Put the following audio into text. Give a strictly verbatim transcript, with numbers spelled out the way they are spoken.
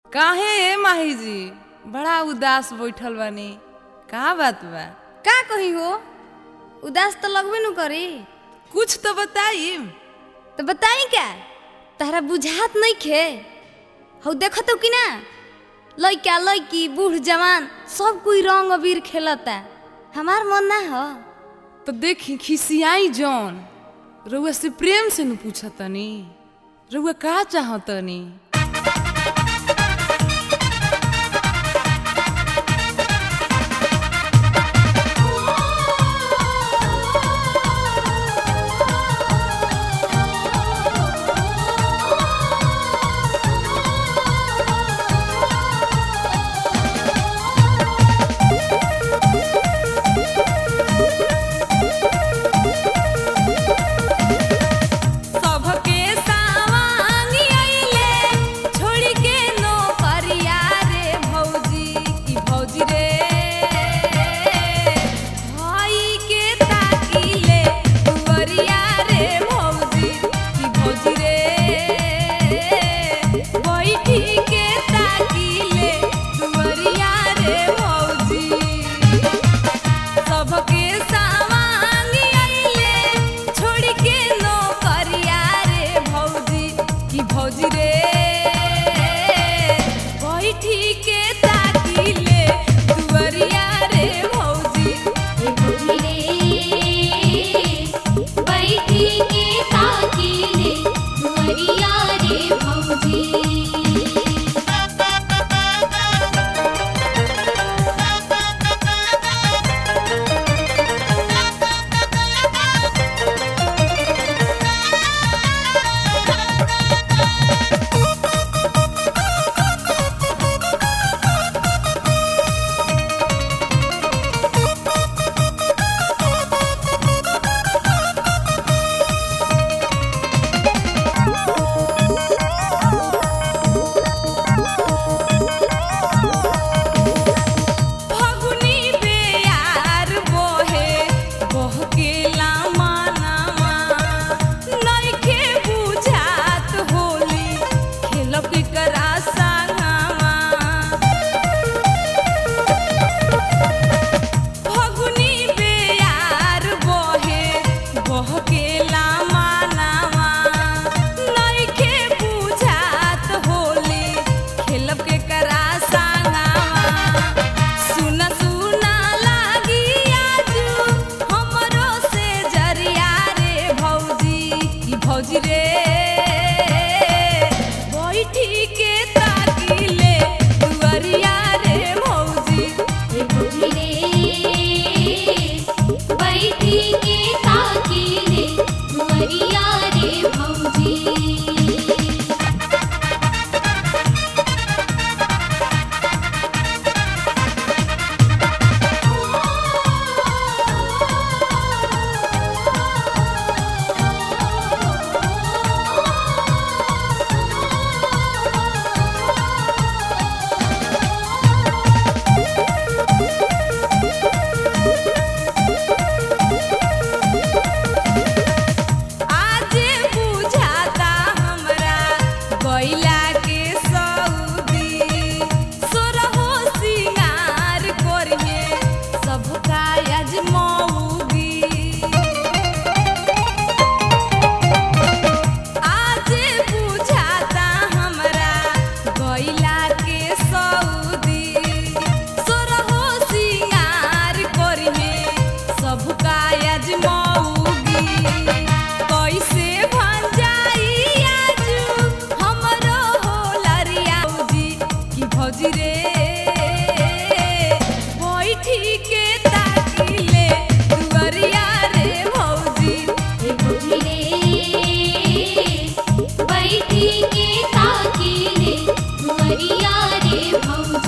काहे ए माही जी बड़ा उदास बैठल बानी, का बात बा? का कही हो, उदास तो लगबे न करी। कुछ तो बताई। तो बताई क्या, तहरा बुझात नहीं खे? हौ देखो तो कि ना, लइका लइकी बूढ़ जवान सब कोई रंग अबीर खेलता, हमार मन ना हो। तो देखी खिसियाई जौन रउआ से प्रेम से न पूछतनी, रउआ का चाहतनी? बैठी के ताकी ले दुआरिया रे भौजी।